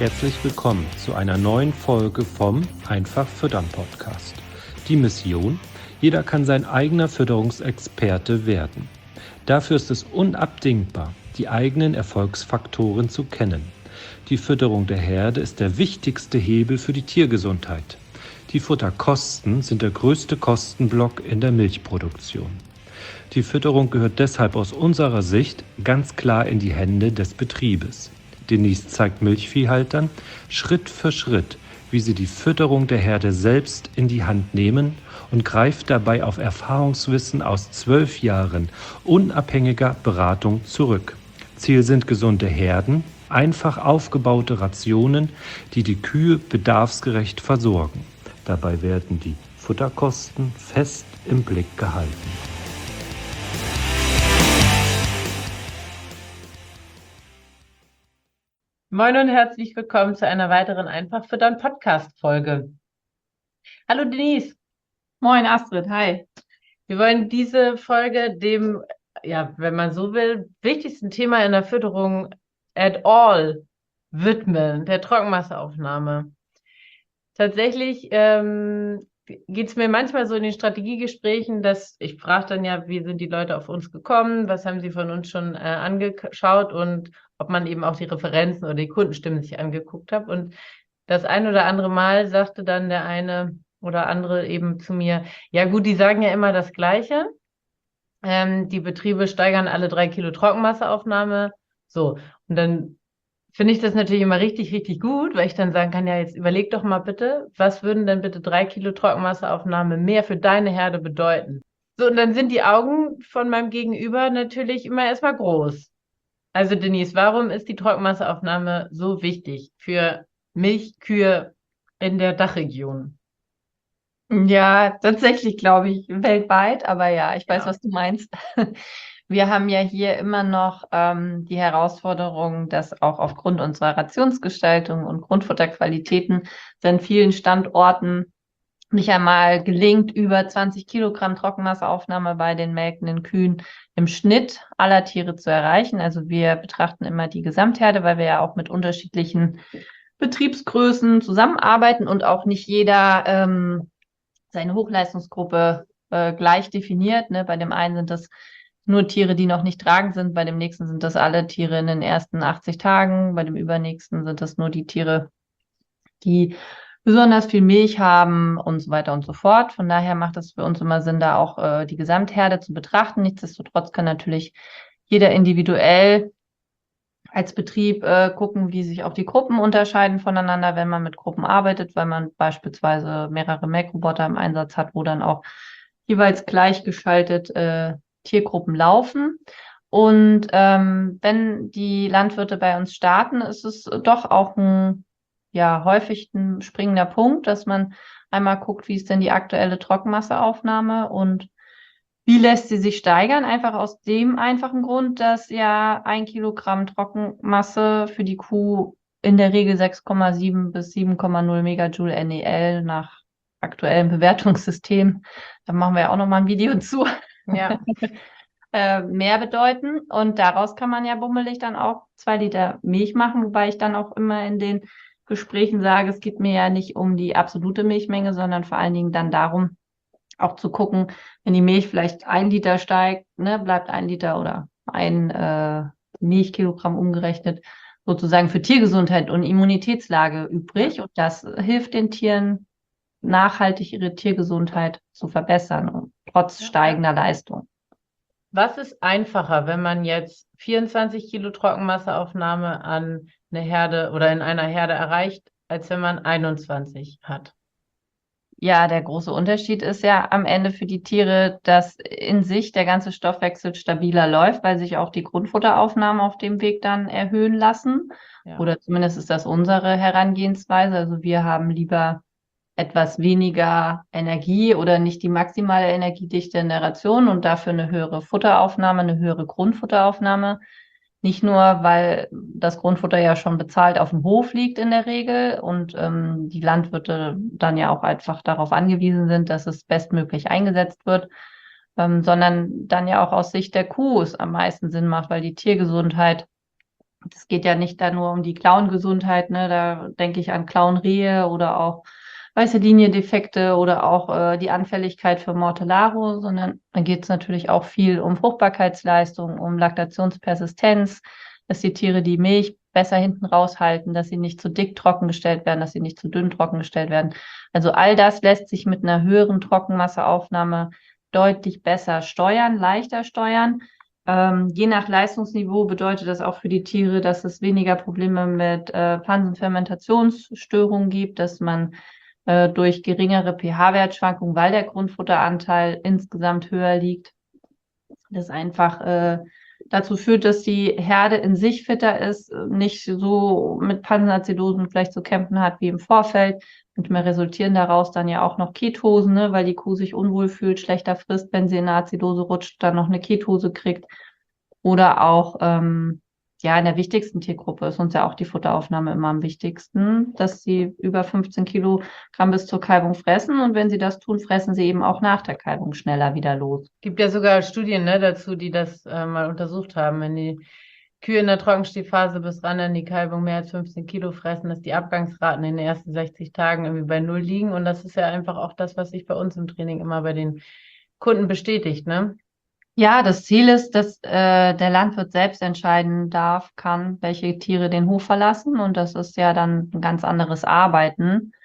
Herzlich willkommen zu einer neuen Folge vom Einfach Füttern Podcast. Die Mission: Jeder kann sein eigener Fütterungsexperte werden. Dafür ist es unabdingbar, die eigenen Erfolgsfaktoren zu kennen. Die Fütterung der Herde ist der wichtigste Hebel für die Tiergesundheit. Die Futterkosten sind der größte Kostenblock in der Milchproduktion. Die Fütterung gehört deshalb aus unserer Sicht ganz klar in die Hände des Betriebes. Denise zeigt Milchviehhaltern Schritt für Schritt, wie sie die Fütterung der Herde selbst in die Hand nehmen und greift dabei auf Erfahrungswissen aus 12 Jahren unabhängiger Beratung zurück. Ziel sind gesunde Herden, einfach aufgebaute Rationen, die die Kühe bedarfsgerecht versorgen. Dabei werden die Futterkosten fest im Blick gehalten. Moin und herzlich willkommen zu einer weiteren Einfach Füttern Podcast-Folge. Hallo Denise. Moin Astrid, hi. Wir wollen diese Folge dem, wenn man so will, wichtigsten Thema in der Fütterung at all widmen, der Trockenmasseaufnahme. Tatsächlich geht es mir manchmal so in den Strategiegesprächen, dass ich frage dann ja, wie sind die Leute auf uns gekommen, was haben sie von uns schon angeschaut und ob man eben auch die Referenzen oder die Kundenstimmen sich angeguckt hat. Und das ein oder andere Mal sagte dann der eine oder andere eben zu mir, ja gut, die sagen ja immer das Gleiche. Die Betriebe steigern alle 3 Kilo Trockenmasseaufnahme. So, und dann finde ich das natürlich immer richtig, richtig gut, weil ich dann sagen kann, ja, jetzt überleg doch mal bitte, was würden denn bitte 3 Kilo Trockenmasseaufnahme mehr für deine Herde bedeuten? So, und dann sind die Augen von meinem Gegenüber natürlich immer erstmal groß. Also Denise, warum ist die Trockenmasseaufnahme so wichtig für Milchkühe in der Dachregion? Ja, tatsächlich glaube ich weltweit, aber ja, ich weiß, Ja. was du meinst. Wir haben ja hier immer noch die Herausforderung, dass auch aufgrund unserer Rationsgestaltung und Grundfutterqualitäten es an vielen Standorten nicht einmal gelingt, über 20 Kilogramm Trockenmasseaufnahme bei den melkenden Kühen im Schnitt aller Tiere zu erreichen. Also wir betrachten immer die Gesamtherde, weil wir ja auch mit unterschiedlichen Betriebsgrößen zusammenarbeiten und auch nicht jeder seine Hochleistungsgruppe gleich definiert. Ne? Bei dem einen sind das nur Tiere, die noch nicht tragend sind, bei dem nächsten sind das alle Tiere in den ersten 80 Tagen, bei dem übernächsten sind das nur die Tiere, die besonders viel Milch haben und so weiter und so fort. Von daher macht es für uns immer Sinn, da auch die Gesamtherde zu betrachten. Nichtsdestotrotz kann natürlich jeder individuell als Betrieb gucken, wie sich auch die Gruppen unterscheiden voneinander, wenn man mit Gruppen arbeitet, weil man beispielsweise mehrere Melkroboter im Einsatz hat, wo dann auch jeweils gleichgeschaltet Tiergruppen laufen. Und wenn die Landwirte bei uns starten, ist es doch auch häufig ein springender Punkt, dass man einmal guckt, wie ist denn die aktuelle Trockenmasseaufnahme und wie lässt sie sich steigern? Einfach aus dem einfachen Grund, dass ja 1 Kilogramm Trockenmasse für die Kuh in der Regel 6,7 bis 7,0 Megajoule NEL nach aktuellem Bewertungssystem, da machen wir ja auch nochmal ein Video zu, Ja. mehr bedeuten. Und daraus kann man ja bummelig dann auch 2 Liter Milch machen, wobei ich dann auch immer in den Gesprächen sage, es geht mir ja nicht um die absolute Milchmenge, sondern vor allen Dingen dann darum, auch zu gucken, wenn die Milch vielleicht 1 Liter steigt, ne, bleibt 1 Liter oder 1 Milchkilogramm umgerechnet sozusagen für Tiergesundheit und Immunitätslage übrig. Und das hilft den Tieren nachhaltig ihre Tiergesundheit zu verbessern, trotz steigender Leistung. Was ist einfacher, wenn man jetzt 24 Kilo Trockenmasseaufnahme an eine Herde oder in einer Herde erreicht, als wenn man 21 hat? Ja, der große Unterschied ist ja am Ende für die Tiere, dass in sich der ganze Stoffwechsel stabiler läuft, weil sich auch die Grundfutteraufnahmen auf dem Weg dann erhöhen lassen. Ja. Oder zumindest ist das unsere Herangehensweise. Also wir haben lieber etwas weniger Energie oder nicht die maximale Energiedichte in der Ration und dafür eine höhere Futteraufnahme, eine höhere Grundfutteraufnahme. Nicht nur, weil das Grundfutter ja schon bezahlt auf dem Hof liegt in der Regel und die Landwirte dann ja auch einfach darauf angewiesen sind, dass es bestmöglich eingesetzt wird, sondern dann ja auch aus Sicht der Kuh es am meisten Sinn macht, weil die Tiergesundheit Es geht ja nicht da nur um die Klauengesundheit, ne? Da denke ich an Klauenrehe oder auch weiße Liniendefekte oder auch die Anfälligkeit für Mortellaro, sondern da geht es natürlich auch viel um Fruchtbarkeitsleistung, um Laktationspersistenz, dass die Tiere die Milch besser hinten raushalten, dass sie nicht zu dick trockengestellt werden, dass sie nicht zu dünn trockengestellt werden. Also all das lässt sich mit einer höheren Trockenmasseaufnahme deutlich besser steuern, leichter steuern. Je nach Leistungsniveau bedeutet das auch für die Tiere, dass es weniger Probleme mit Pflanzenfermentationsstörungen gibt, dass man durch geringere pH-Wertschwankungen, weil der Grundfutteranteil insgesamt höher liegt, das einfach dazu führt, dass die Herde in sich fitter ist, nicht so mit Pansenazidosen vielleicht zu kämpfen hat wie im Vorfeld. Und mir resultieren daraus dann ja auch noch Ketosen, ne, weil die Kuh sich unwohl fühlt, schlechter frisst, wenn sie in eine Azidose rutscht, dann noch eine Ketose kriegt. Oder auch ja, in der wichtigsten Tiergruppe ist uns ja auch die Futteraufnahme immer am wichtigsten, dass sie über 15 Kilogramm bis zur Kalbung fressen. Und wenn sie das tun, fressen sie eben auch nach der Kalbung schneller wieder los. Gibt ja sogar Studien, ne, dazu, die das mal untersucht haben. Wenn die Kühe in der Trockenstehphase bis ran an die Kalbung mehr als 15 Kilo fressen, dass die Abgangsraten in den ersten 60 Tagen irgendwie bei 0 liegen. Und das ist ja einfach auch das, was sich bei uns im Training immer bei den Kunden bestätigt, ne? Ja, das Ziel ist, dass der Landwirt selbst entscheiden kann, welche Tiere den Hof verlassen. Und das ist ja dann ein ganz anderes Arbeiten.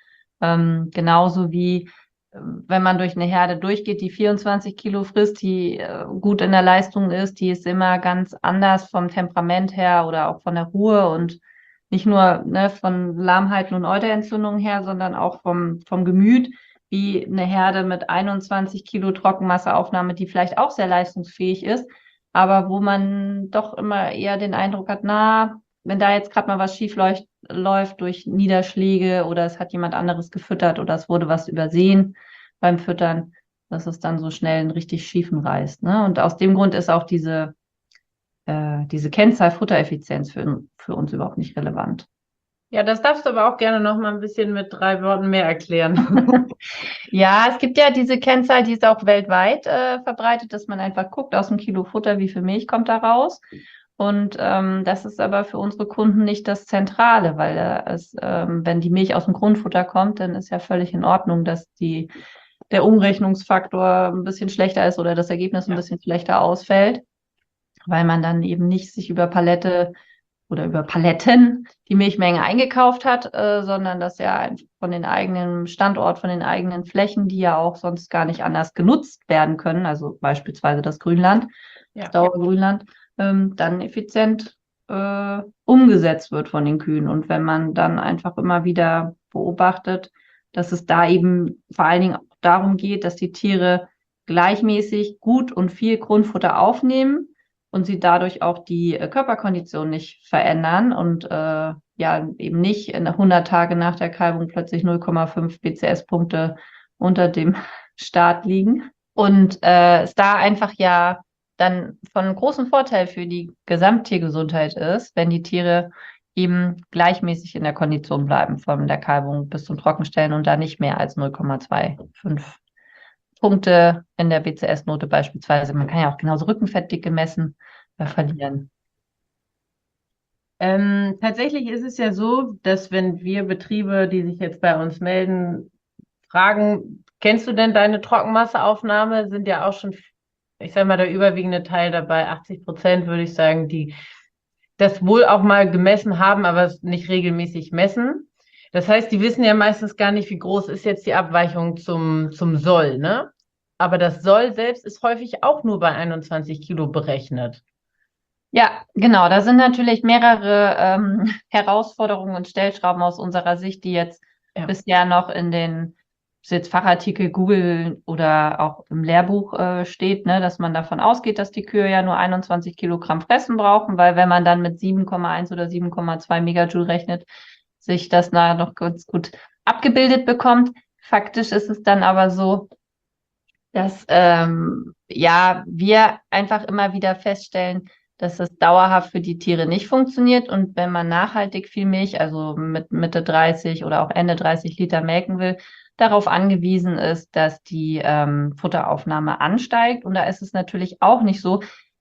Genauso wie wenn man durch eine Herde durchgeht, die 24 Kilo frisst, die gut in der Leistung ist, die ist immer ganz anders vom Temperament her oder auch von der Ruhe und nicht nur ne, von Lahmheiten und Euterentzündungen her, sondern auch vom Gemüt, wie eine Herde mit 21 Kilo Trockenmasseaufnahme, die vielleicht auch sehr leistungsfähig ist, aber wo man doch immer eher den Eindruck hat, na, wenn da jetzt gerade mal was schief läuft durch Niederschläge oder es hat jemand anderes gefüttert oder es wurde was übersehen beim Füttern, dass es dann so schnell einen richtig schiefen reißt. Ne? Und aus dem Grund ist auch diese Kennzahl Futtereffizienz für uns überhaupt nicht relevant. Ja, das darfst du aber auch gerne noch mal ein bisschen mit 3 Worten mehr erklären. Ja, es gibt ja diese Kennzahl, die ist auch weltweit verbreitet, dass man einfach guckt, aus dem Kilo Futter, wie viel Milch kommt da raus. Und das ist aber für unsere Kunden nicht das Zentrale, weil wenn die Milch aus dem Grundfutter kommt, dann ist ja völlig in Ordnung, dass der Umrechnungsfaktor ein bisschen schlechter ist oder das Ergebnis ein bisschen schlechter ausfällt, weil man dann eben nicht sich über Palette oder über Paletten die Milchmenge eingekauft hat, sondern dass ja von den eigenen Standort, von den eigenen Flächen, die ja auch sonst gar nicht anders genutzt werden können, also beispielsweise das Grünland, das Dauergrünland, dann effizient umgesetzt wird von den Kühen. Und wenn man dann einfach immer wieder beobachtet, dass es da eben vor allen Dingen auch darum geht, dass die Tiere gleichmäßig gut und viel Grundfutter aufnehmen, und sie dadurch auch die Körperkondition nicht verändern und ja eben nicht in 100 Tage nach der Kalbung plötzlich 0,5 BCS-Punkte unter dem Start liegen. Und es da einfach ja dann von großem Vorteil für die Gesamttiergesundheit ist, wenn die Tiere eben gleichmäßig in der Kondition bleiben von der Kalbung bis zum Trockenstellen und da nicht mehr als 0,25 Punkte in der BCS-Note beispielsweise. Man kann ja auch genauso Rückenfettdicke messen, verlieren. Tatsächlich ist es ja so, dass wenn wir Betriebe, die sich jetzt bei uns melden, fragen, kennst du denn deine Trockenmasseaufnahme, sind ja auch schon, ich sage mal, der überwiegende Teil dabei, 80% würde ich sagen, die das wohl auch mal gemessen haben, aber es nicht regelmäßig messen. Das heißt, die wissen ja meistens gar nicht, wie groß ist jetzt die Abweichung zum Soll, ne? Aber das Soll selbst ist häufig auch nur bei 21 Kilo berechnet. Ja, genau. Da sind natürlich mehrere Herausforderungen und Stellschrauben aus unserer Sicht, die jetzt bisher noch in den jetzt Fachartikel Google oder auch im Lehrbuch steht, ne, dass man davon ausgeht, dass die Kühe ja nur 21 Kilogramm Fressen brauchen, weil wenn man dann mit 7,1 oder 7,2 Megajoule rechnet, sich das noch ganz gut abgebildet bekommt. Faktisch ist es dann aber so, dass ja wir einfach immer wieder feststellen, dass es dauerhaft für die Tiere nicht funktioniert. Und wenn man nachhaltig viel Milch, also mit Mitte 30 oder auch Ende 30 Liter melken will, darauf angewiesen ist, dass die Futteraufnahme ansteigt. Und da ist es natürlich auch nicht so,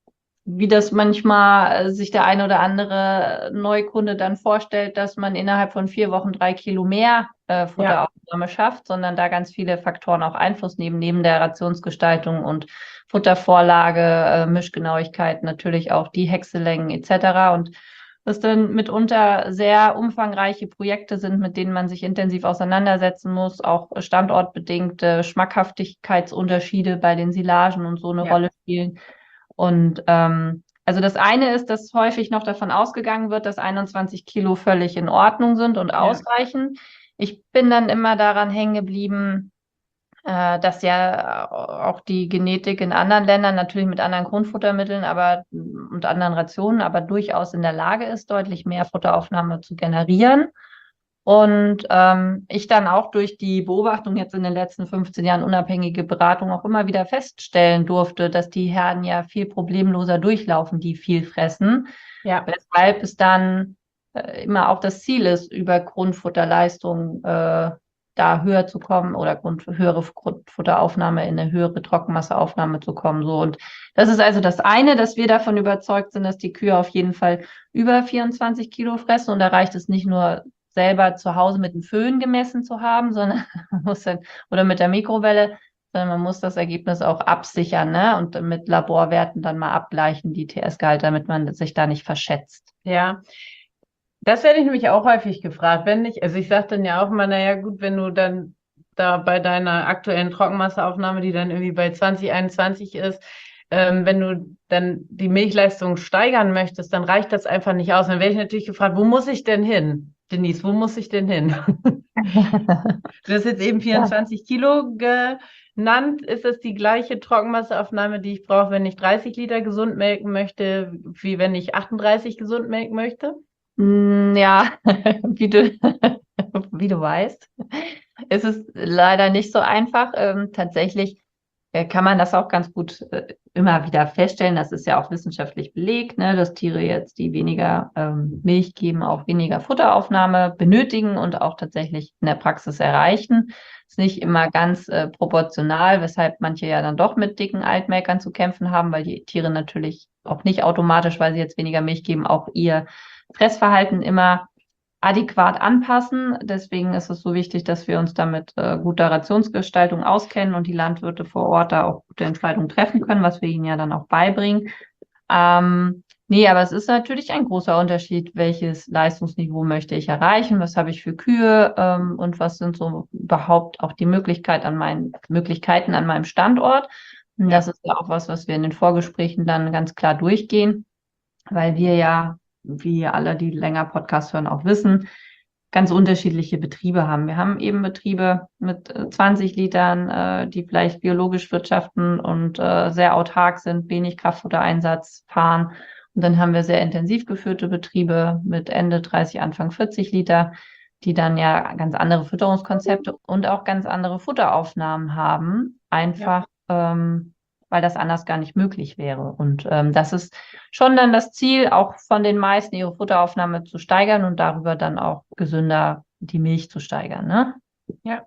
wie das manchmal sich der eine oder andere Neukunde dann vorstellt, dass man innerhalb von 4 Wochen 3 Kilo mehr Futteraufnahme schafft, sondern da ganz viele Faktoren auch Einfluss nehmen, neben der Rationsgestaltung und Futtervorlage, Mischgenauigkeit, natürlich auch die Häckselängen etc. Und das dann mitunter sehr umfangreiche Projekte sind, mit denen man sich intensiv auseinandersetzen muss, auch standortbedingte Schmackhaftigkeitsunterschiede bei den Silagen und so eine Rolle spielen. Und also das eine ist, dass häufig noch davon ausgegangen wird, dass 21 Kilo völlig in Ordnung sind und ausreichen. Ich bin dann immer daran hängen geblieben, dass ja auch die Genetik in anderen Ländern natürlich mit anderen Grundfuttermitteln und anderen Rationen, aber durchaus in der Lage ist, deutlich mehr Futteraufnahme zu generieren. Und ich dann auch durch die Beobachtung jetzt in den letzten 15 Jahren unabhängige Beratung auch immer wieder feststellen durfte, dass die Herden ja viel problemloser durchlaufen, die viel fressen. Ja. Weshalb es dann immer auch das Ziel ist, über Grundfutterleistung da höher zu kommen oder höhere Grundfutteraufnahme in eine höhere Trockenmasseaufnahme zu kommen. So. Und das ist also das eine, dass wir davon überzeugt sind, dass die Kühe auf jeden Fall über 24 Kilo fressen. Und da reicht es nicht nur selber zu Hause mit dem Föhn gemessen zu haben, sondern man muss dann, oder mit der Mikrowelle, sondern man muss das Ergebnis auch absichern, ne? Und mit Laborwerten dann mal abgleichen, die TS-Gehalt, damit man sich da nicht verschätzt. Ja. Das werde ich nämlich auch häufig gefragt, also ich sage dann ja auch mal, naja gut, wenn du dann da bei deiner aktuellen Trockenmasseaufnahme, die dann irgendwie bei 2021 ist, wenn du dann die Milchleistung steigern möchtest, dann reicht das einfach nicht aus. Dann werde ich natürlich gefragt, wo muss ich denn hin? Denise, wo muss ich denn hin? Du hast jetzt eben 24 Kilo genannt. Ist das die gleiche Trockenmasseaufnahme, die ich brauche, wenn ich 30 Liter gesund melken möchte, wie wenn ich 38 gesund melken möchte? Ja, wie du weißt, ist es leider nicht so einfach. Tatsächlich kann man das auch ganz gut immer wieder feststellen. Das ist ja auch wissenschaftlich belegt, ne, dass Tiere jetzt, die weniger Milch geben, auch weniger Futteraufnahme benötigen und auch tatsächlich in der Praxis erreichen. Ist nicht immer ganz proportional, weshalb manche ja dann doch mit dicken Altmelkern zu kämpfen haben, weil die Tiere natürlich auch nicht automatisch, weil sie jetzt weniger Milch geben, auch ihr Fressverhalten immer adäquat anpassen. Deswegen ist es so wichtig, dass wir uns damit guter Rationsgestaltung auskennen und die Landwirte vor Ort da auch gute Entscheidungen treffen können, was wir ihnen ja dann auch beibringen. Nee, aber es ist natürlich ein großer Unterschied, welches Leistungsniveau möchte ich erreichen, was habe ich für Kühe und was sind so überhaupt auch die Möglichkeiten an meinem Standort. Und das ist ja auch was wir in den Vorgesprächen dann ganz klar durchgehen, weil wir ja, wie alle, die länger Podcast hören, auch wissen, ganz unterschiedliche Betriebe haben. Wir haben eben Betriebe mit 20 Litern, die vielleicht biologisch wirtschaften und sehr autark sind, wenig Kraftfuttereinsatz fahren. Und dann haben wir sehr intensiv geführte Betriebe mit Ende 30, Anfang 40 Liter, die dann ja ganz andere Fütterungskonzepte und auch ganz andere Futteraufnahmen haben. Einfach, weil das anders gar nicht möglich wäre. Und das ist schon dann das Ziel, auch von den meisten ihre Futteraufnahme zu steigern und darüber dann auch gesünder die Milch zu steigern, ne? Ja.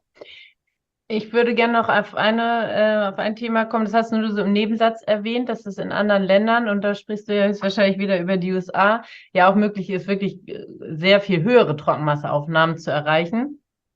Ich würde gerne noch auf ein Thema kommen, das hast du nur so im Nebensatz erwähnt, dass es in anderen Ländern, und da sprichst du ja jetzt wahrscheinlich wieder über die USA, ja auch möglich ist, wirklich sehr viel höhere Trockenmasseaufnahmen zu erreichen.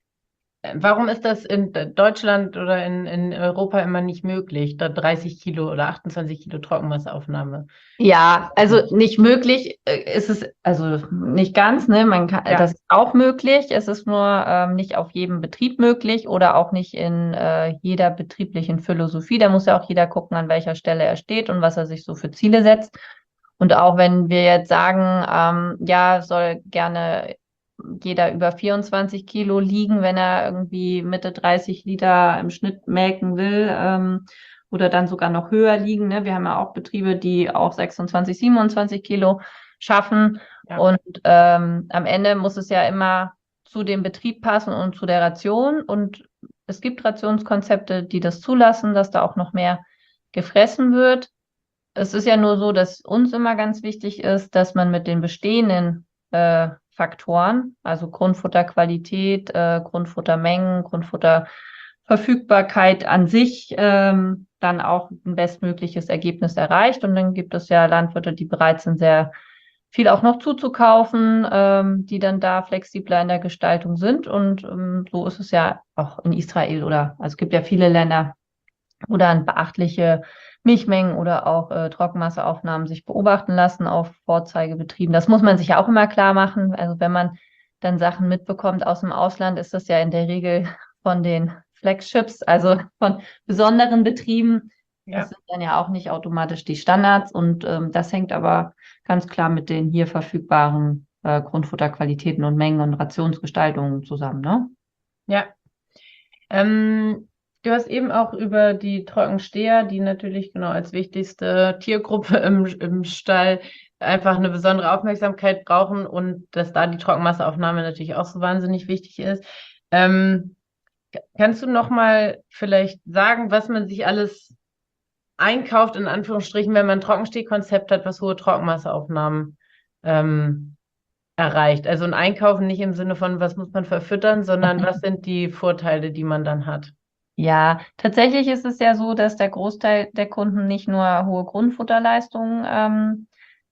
Warum ist das in Deutschland oder in Europa immer nicht möglich, da 30 Kilo oder 28 Kilo Trockenmasseaufnahme? Ja, also nicht möglich ist es, also nicht ganz, ne? Das ist auch möglich. Es ist nur nicht auf jedem Betrieb möglich oder auch nicht in jeder betrieblichen Philosophie. Da muss ja auch jeder gucken, an welcher Stelle er steht und was er sich so für Ziele setzt. Und auch wenn wir jetzt sagen, soll gerne jeder über 24 Kilo liegen, wenn er irgendwie Mitte 30 Liter im Schnitt melken will, oder dann sogar noch höher liegen. Ne? Wir haben ja auch Betriebe, die auch 26, 27 Kilo schaffen. Ja. Und am Ende muss es ja immer zu dem Betrieb passen und zu der Ration. Und es gibt Rationskonzepte, die das zulassen, dass da auch noch mehr gefressen wird. Es ist ja nur so, dass uns immer ganz wichtig ist, dass man mit den bestehenden Faktoren, also Grundfutterqualität, Grundfuttermengen, Grundfutterverfügbarkeit an sich, da dann auch ein bestmögliches Ergebnis erreicht. Und dann gibt es ja Landwirte, die bereit sind, sehr viel auch noch zuzukaufen, die dann da flexibler in der Gestaltung sind. Und so ist es ja auch in Israel also es gibt ja viele Länder, wo dann beachtliche Milchmengen oder auch Trockenmasseaufnahmen sich beobachten lassen auf Vorzeigebetrieben. Das muss man sich ja auch immer klar machen. Also wenn man dann Sachen mitbekommt aus dem Ausland, ist das ja in der Regel von den Flagships, also von besonderen Betrieben. Ja. Das sind dann ja auch nicht automatisch die Standards und das hängt aber ganz klar mit den hier verfügbaren Grundfutterqualitäten und Mengen und Rationsgestaltungen zusammen, ne? Ja. Du hast eben auch über die Trockensteher, die natürlich genau als wichtigste Tiergruppe im Stall einfach eine besondere Aufmerksamkeit brauchen und dass da die Trockenmasseaufnahme natürlich auch so wahnsinnig wichtig ist. Kannst du noch mal vielleicht sagen, was man sich alles einkauft, in Anführungsstrichen, wenn man ein Trockenstehkonzept hat, was hohe Trockenmasseaufnahmen erreicht? Also ein Einkaufen nicht im Sinne von, was muss man verfüttern, sondern was sind die Vorteile, die man dann hat? Ja, tatsächlich ist es ja so, dass der Großteil der Kunden nicht nur hohe Grundfutterleistungen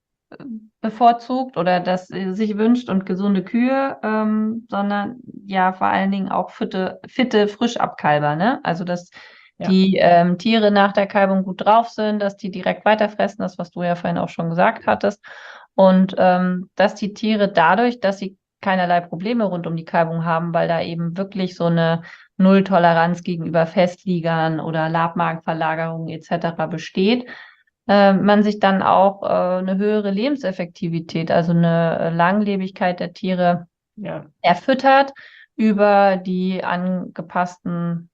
bevorzugt oder das sich wünscht und gesunde Kühe, sondern ja vor allen Dingen auch fitte Frischabkalber, ne? Also dass die Tiere nach der Kalbung gut drauf sind, dass die direkt weiterfressen, das, was du ja vorhin auch schon gesagt hattest. Und dass die Tiere dadurch, dass sie keinerlei Probleme rund um die Kalbung haben, weil da eben wirklich so eine Nulltoleranz gegenüber Festliegern oder Labmagenverlagerungen etc. besteht, man sich dann auch eine höhere Lebenseffektivität, also eine Langlebigkeit der Tiere erfüttert über die angepassten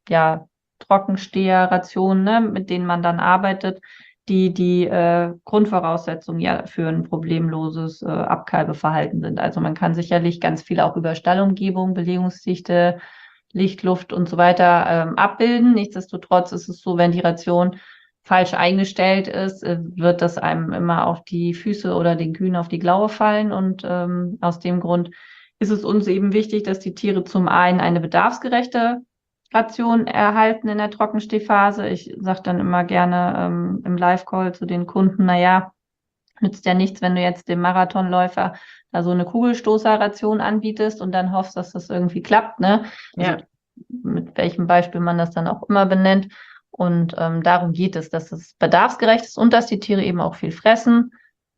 Trockensteherrationen, ne, mit denen man dann arbeitet, die Grundvoraussetzungen ja für ein problemloses Abkalbeverhalten sind. Also man kann sicherlich ganz viel auch über Stallumgebung, Belegungsdichte, Licht, Luft und so weiter abbilden. Nichtsdestotrotz ist es so, wenn die Ration falsch eingestellt ist, wird das einem immer auf die Füße oder den Kühen auf die Klaue fallen. Und aus dem Grund ist es uns eben wichtig, dass die Tiere zum einen eine bedarfsgerechte Ration erhalten in der Trockenstehphase. Ich sage dann immer gerne im Live-Call zu den Kunden, naja, nützt ja nichts, wenn du jetzt dem Marathonläufer da so eine Kugelstoßerration anbietest und dann hoffst, dass das irgendwie klappt, ne? Also mit welchem Beispiel man das dann auch immer benennt. Und darum geht es, dass es bedarfsgerecht ist und dass die Tiere eben auch viel fressen.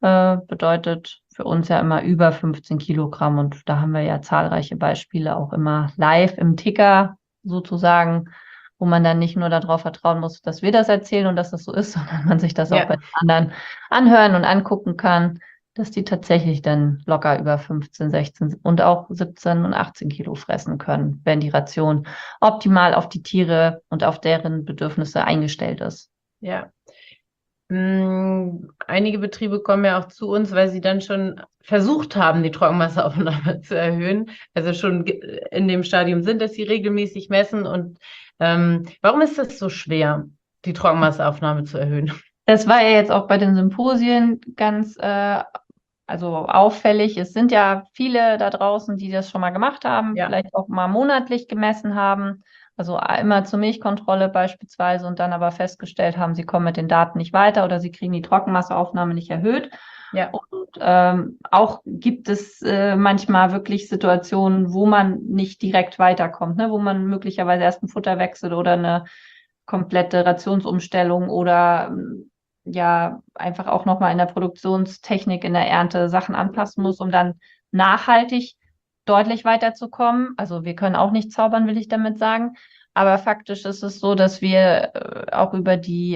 Bedeutet für uns ja immer über 15 Kilogramm. Und da haben wir ja zahlreiche Beispiele auch immer live im Ticker sozusagen, wo man dann nicht nur darauf vertrauen muss, dass wir das erzählen und dass das so ist, sondern man sich das auch bei den anderen anhören und angucken kann, dass die tatsächlich dann locker über 15, 16 und auch 17 und 18 Kilo fressen können, wenn die Ration optimal auf die Tiere und auf deren Bedürfnisse eingestellt ist. Ja. Einige Betriebe kommen ja auch zu uns, weil sie dann schon versucht haben, die Trockenmasseaufnahme zu erhöhen. Also schon in dem Stadium sind, dass sie regelmäßig messen. Und warum ist es so schwer, die Trockenmasseaufnahme zu erhöhen? Das war ja jetzt auch bei den Symposien ganz auffällig. Es sind ja viele da draußen, die das schon mal gemacht haben, vielleicht auch mal monatlich gemessen haben. Also immer zur Milchkontrolle beispielsweise und dann aber festgestellt haben, sie kommen mit den Daten nicht weiter oder sie kriegen die Trockenmasseaufnahme nicht erhöht. Ja. Und auch gibt es manchmal wirklich Situationen, wo man nicht direkt weiterkommt, ne? Wo man möglicherweise erst einen Futterwechsel oder eine komplette Rationsumstellung oder einfach auch nochmal in der Produktionstechnik, in der Ernte Sachen anpassen muss, um dann nachhaltig deutlich weiterzukommen. Also wir können auch nicht zaubern, will ich damit sagen. Aber faktisch ist es so, dass wir auch über die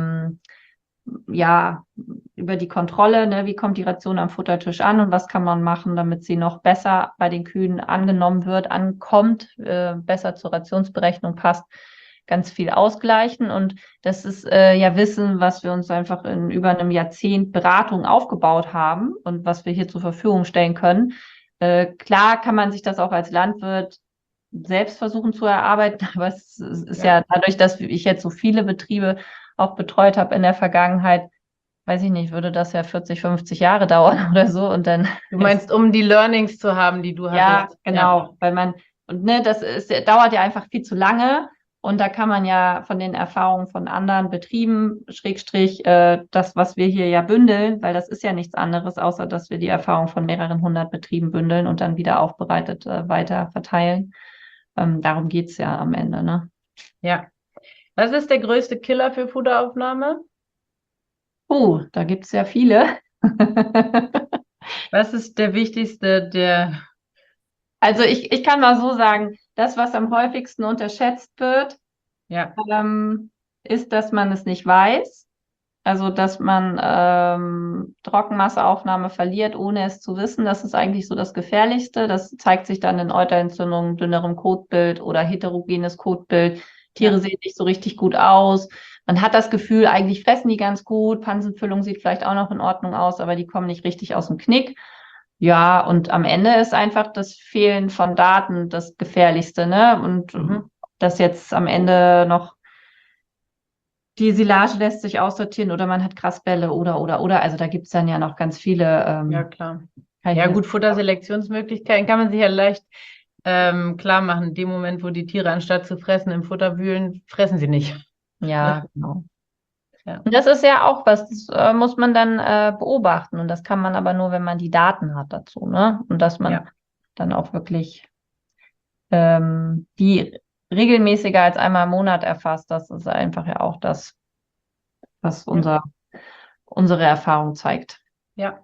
über die Kontrolle, ne, wie kommt die Ration am Futtertisch an und was kann man machen, damit sie noch besser bei den Kühen ankommt, besser zur Rationsberechnung passt, ganz viel ausgleichen. Und das ist Wissen, was wir uns einfach in über einem Jahrzehnt Beratung aufgebaut haben und was wir hier zur Verfügung stellen können. Klar kann man sich das auch als Landwirt selbst versuchen zu erarbeiten, aber es ist ja dadurch, dass ich jetzt so viele Betriebe auch betreut habe in der Vergangenheit, weiß ich nicht, würde das ja 40, 50 Jahre dauern oder so. Und dann. Du meinst, um die Learnings zu haben, die du hattest? Ja, genau, weil das dauert ja einfach viel zu lange. Und da kann man ja von den Erfahrungen von anderen Betrieben, Schrägstrich, das, was wir hier ja bündeln, weil das ist ja nichts anderes, außer dass wir die Erfahrung von mehreren hundert Betrieben bündeln und dann wieder aufbereitet weiter verteilen. Darum geht es ja am Ende, ne? Ja. Was ist der größte Killer für Futteraufnahme? Da gibt es ja viele. Was ist der wichtigste, Also ich kann mal so sagen, das, was am häufigsten unterschätzt wird, ja, ist, dass man es nicht weiß. Also, dass man Trockenmasseaufnahme verliert, ohne es zu wissen. Das ist eigentlich so das Gefährlichste. Das zeigt sich dann in Euterentzündungen, dünnerem Kotbild oder heterogenes Kotbild. Tiere sehen nicht so richtig gut aus. Man hat das Gefühl, eigentlich fressen die ganz gut. Pansenfüllung sieht vielleicht auch noch in Ordnung aus, aber die kommen nicht richtig aus dem Knick. Ja, und am Ende ist einfach das Fehlen von Daten das Gefährlichste, ne? Und das jetzt am Ende noch die Silage lässt sich aussortieren oder man hat Grasbälle oder. Also da gibt es dann ja noch ganz viele. Ja, klar. Ja, gut, Futterselektionsmöglichkeiten kann man sich ja leicht klar machen. In dem Moment, wo die Tiere anstatt zu fressen im Futter wühlen, fressen sie nicht. Ja, genau. Ja. Und das ist ja auch was, das muss man dann beobachten. Und das kann man aber nur, wenn man die Daten hat dazu, ne? Und dass man dann auch wirklich die regelmäßiger als einmal im Monat erfasst. Das ist einfach ja auch das, was unsere Erfahrung zeigt. Ja.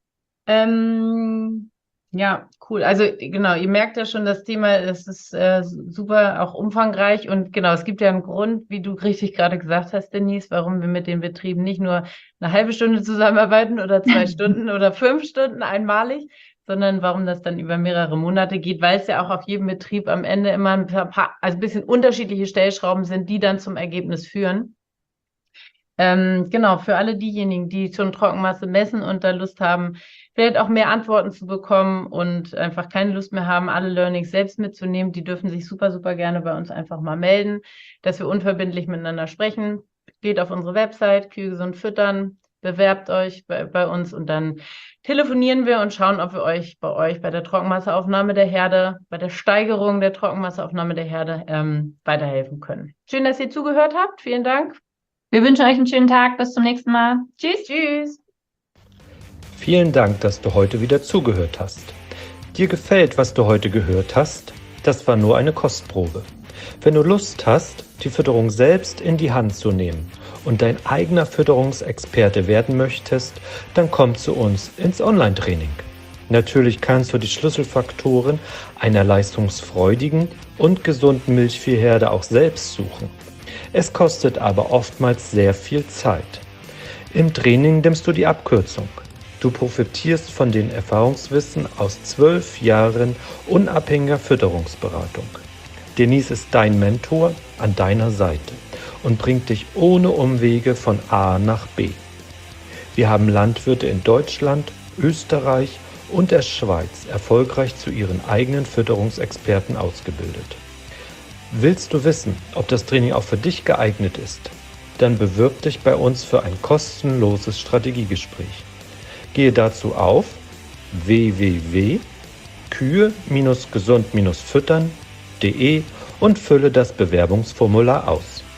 Ja, cool. Also genau, ihr merkt ja schon, das Thema, es ist super auch umfangreich und genau, es gibt ja einen Grund, wie du richtig gerade gesagt hast, Denise, warum wir mit den Betrieben nicht nur eine halbe Stunde zusammenarbeiten oder 2 Stunden oder 5 Stunden einmalig, sondern warum das dann über mehrere Monate geht, weil es ja auch auf jedem Betrieb am Ende immer ein bisschen unterschiedliche Stellschrauben sind, die dann zum Ergebnis führen. Genau, für alle diejenigen, die schon Trockenmasse messen und da Lust haben, vielleicht auch mehr Antworten zu bekommen und einfach keine Lust mehr haben, alle Learnings selbst mitzunehmen, die dürfen sich super, super gerne bei uns einfach mal melden, dass wir unverbindlich miteinander sprechen. Geht auf unsere Website, Kühe gesund füttern, bewerbt euch bei uns und dann telefonieren wir und schauen, ob wir euch bei der Trockenmasseaufnahme der Herde, bei der Steigerung der Trockenmasseaufnahme der Herde weiterhelfen können. Schön, dass ihr zugehört habt. Vielen Dank. Wir wünschen euch einen schönen Tag. Bis zum nächsten Mal. Tschüss. Tschüss. Vielen Dank, dass du heute wieder zugehört hast. Dir gefällt, was du heute gehört hast? Das war nur eine Kostprobe. Wenn du Lust hast, die Fütterung selbst in die Hand zu nehmen und dein eigener Fütterungsexperte werden möchtest, dann komm zu uns ins Online-Training. Natürlich kannst du die Schlüsselfaktoren einer leistungsfreudigen und gesunden Milchviehherde auch selbst suchen. Es kostet aber oftmals sehr viel Zeit. Im Training nimmst du die Abkürzung. Du profitierst von den Erfahrungswissen aus 12 Jahren unabhängiger Fütterungsberatung. Denise ist dein Mentor an deiner Seite und bringt dich ohne Umwege von A nach B. Wir haben Landwirte in Deutschland, Österreich und der Schweiz erfolgreich zu ihren eigenen Fütterungsexperten ausgebildet. Willst du wissen, ob das Training auch für dich geeignet ist? Dann bewirb dich bei uns für ein kostenloses Strategiegespräch. Gehe dazu auf www.kühe-gesund-füttern.de und fülle das Bewerbungsformular aus.